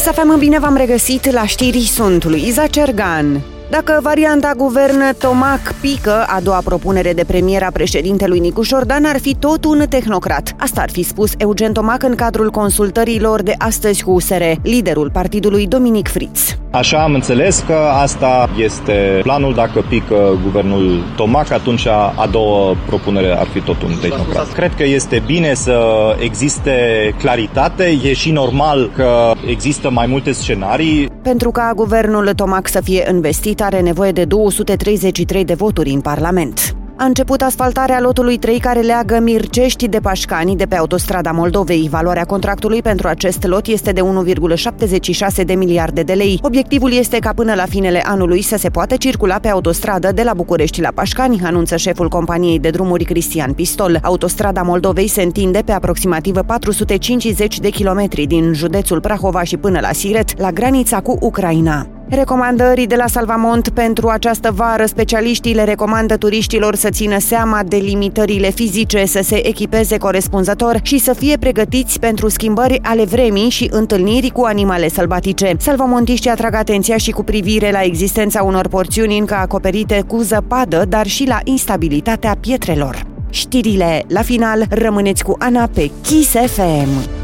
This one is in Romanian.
Kiss FM, bine v-am regăsit la știri, sunt Luiza Cergan. Dacă varianta guvern Tomac pică, a doua propunere de premier a președintelui Nicu Șordan ar fi tot un tehnocrat. Asta ar fi spus Eugen Tomac în cadrul consultărilor de astăzi cu USR, liderul partidului Dominic Fritz. Așa am înțeles că asta este planul. Dacă pică guvernul Tomac, atunci a doua propunere ar fi tot un tehnocrat. Cred că este bine să existe claritate. E și normal că există mai multe scenarii. Pentru ca guvernul Tomac să fie investit, are nevoie de 233 de voturi în Parlament. A început asfaltarea lotului 3 care leagă Mircești de Pașcani de pe autostrada Moldovei. Valoarea contractului pentru acest lot este de 1,76 de miliarde de lei. Obiectivul este ca până la finele anului să se poată circula pe autostradă de la București la Pașcani, anunță șeful companiei de drumuri Cristian Pistol. Autostrada Moldovei se întinde pe aproximativ 450 de kilometri din județul Prahova și până la Siret, la granița cu Ucraina. Recomandări de la Salvamont pentru această vară. Specialiștii le recomandă turiștilor să țină seama de limitările fizice, să se echipeze corespunzător și să fie pregătiți pentru schimbări ale vremii și întâlniri cu animale sălbatice. Salvamontiștii atrag atenția și cu privire la existența unor porțiuni încă acoperite cu zăpadă, dar și la instabilitatea pietrelor. Știrile la final, rămâneți cu Ana pe Kiss FM.